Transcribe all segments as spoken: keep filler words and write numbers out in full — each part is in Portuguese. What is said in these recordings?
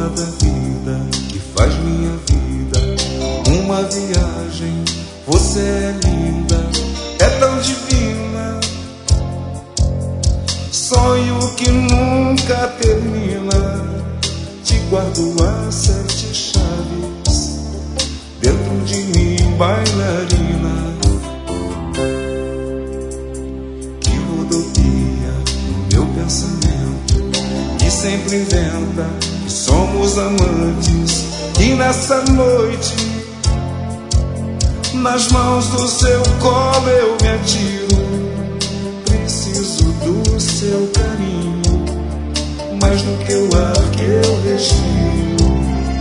da vida, que faz minha vida uma viagem. Você é linda, é tão divina, sonho que nunca termina. Te guardo a sete chaves dentro de mim, bailarina. Que rodopia no meu pensamento, que sempre inventa que somos amantes. E nessa noite, nas mãos do seu colo eu me atiro. Preciso do seu carinho, mais do que o ar que eu respiro.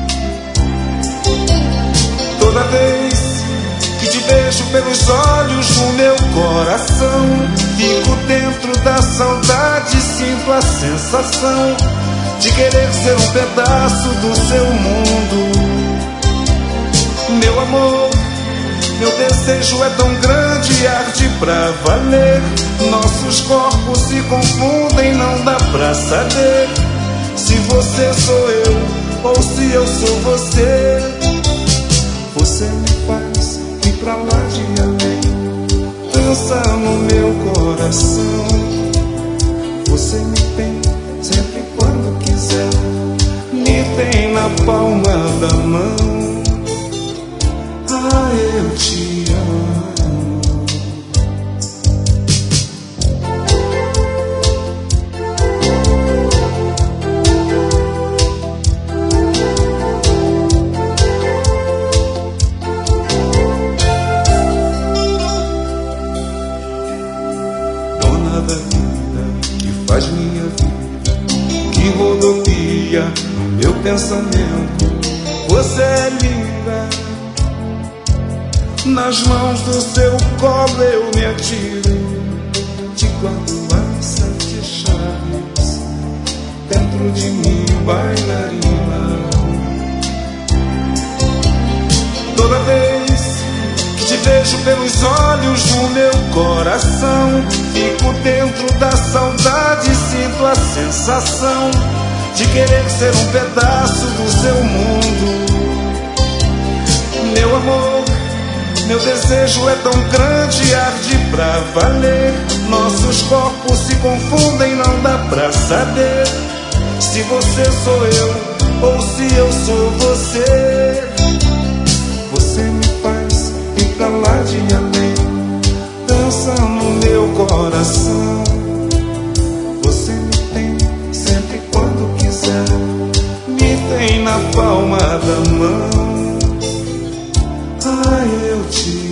Toda vez que te vejo pelos olhos no meu coração, fico dentro da saudade, sinto a sensação de querer ser um pedaço do seu mundo. Meu amor, meu desejo é tão grande, arde pra valer. Nossos corpos se confundem, não dá pra saber se você sou eu ou se eu sou você. Você me faz ir pra lá de além, dança no meu coração. Você me tem sempre quando quiser, me tem na palma da mão. Ah, eu te amo. Dona da vida, que faz minha vida, que rodopia no meu pensamento. Você é linda, nas mãos do seu colo eu me atiro. Te guardo as sete chaves dentro de mim, bailarina. Toda vez que te vejo pelos olhos no meu coração, fico dentro da saudade, sinto a sensação de querer ser um pedaço do seu mundo. Meu amor, meu desejo é tão grande, arde pra valer. Nossos corpos se confundem, não dá pra saber se você sou eu ou se eu sou você. Você me faz ir pra lá de além, dança no meu coração. Você me tem sempre quando quiser, me tem na palma da mão. Ah, eu te